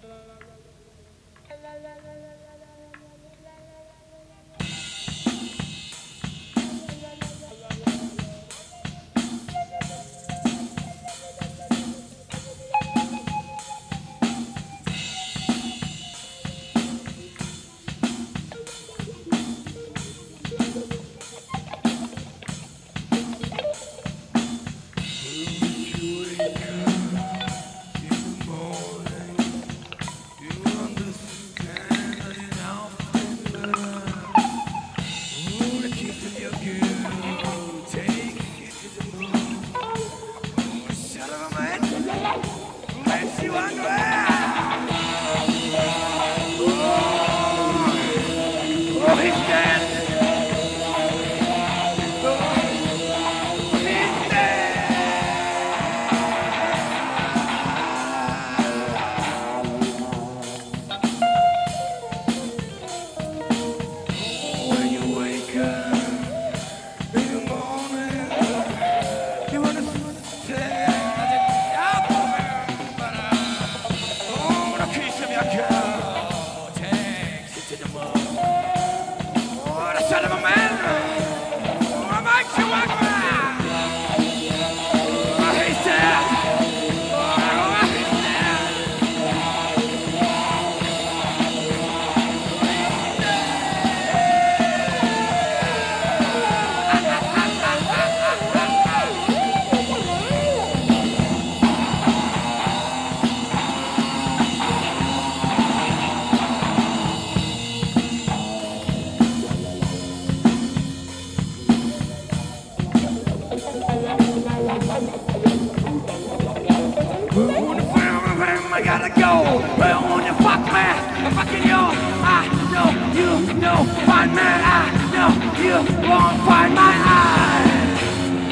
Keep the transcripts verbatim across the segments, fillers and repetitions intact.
I gotta go. Well, when you fuck me, I'm fucking you. I know you know find me. I know you won't find my eyes.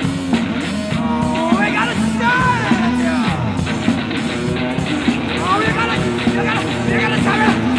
Oh, we gotta start it. Oh, you gotta, you gotta, you gotta tell me.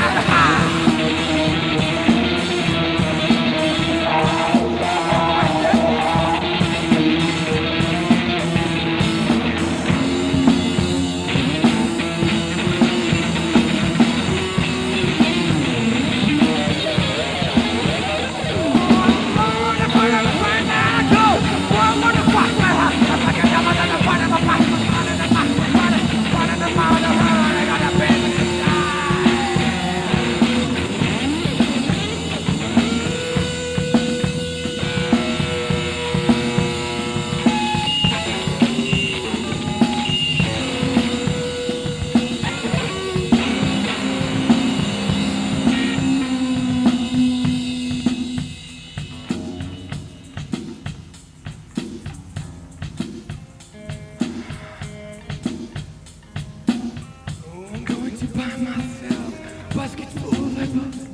By myself, baskets full of